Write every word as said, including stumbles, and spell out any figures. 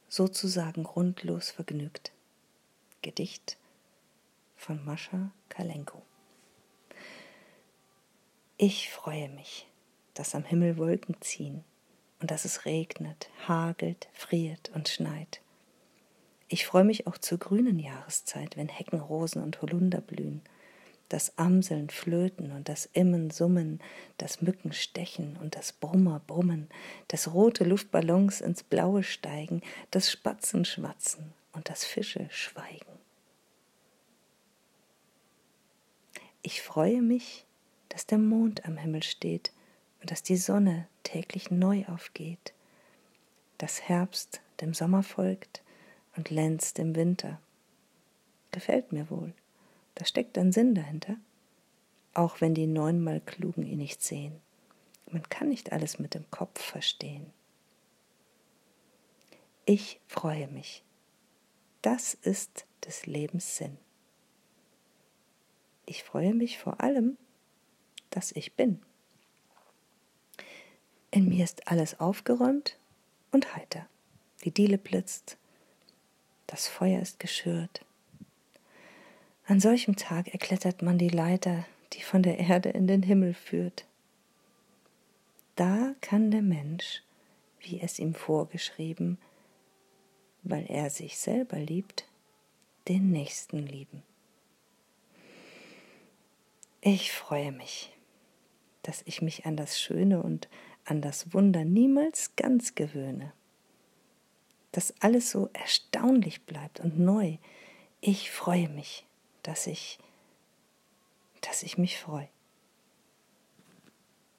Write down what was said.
sozusagen grundlos vergnügt. Gedicht von Mascha Kalenko. Ich freue mich, dass am Himmel Wolken ziehen und dass es regnet, hagelt, friert und schneit. Ich freue mich auch zur grünen Jahreszeit, wenn Heckenrosen und Holunder blühen, das Amseln flöten und das Immen summen, das Mücken stechen und das Brummer brummen, dass rote Luftballons ins Blaue steigen, das Spatzen schwatzen und das Fische schweigen. Ich freue mich, dass der Mond am Himmel steht und dass die Sonne täglich neu aufgeht, dass Herbst dem Sommer folgt und Lenz dem Winter. Gefällt mir wohl, da steckt ein Sinn dahinter, auch wenn die neunmal Klugen ihn nicht sehen. Man kann nicht alles mit dem Kopf verstehen. Ich freue mich. Das ist des Lebens Sinn. Ich freue mich vor allem, dass ich bin. In mir ist alles aufgeräumt und heiter. Die Diele blitzt, das Feuer ist geschürt. An solchem Tag erklettert man die Leiter, die von der Erde in den Himmel führt. Da kann der Mensch, wie es ihm vorgeschrieben, weil er sich selber liebt, den Nächsten lieben. Ich freue mich, dass ich mich an das Schöne und an das Wunder niemals ganz gewöhne. Dass alles so erstaunlich bleibt und neu. Ich freue mich, dass ich, dass ich mich freue.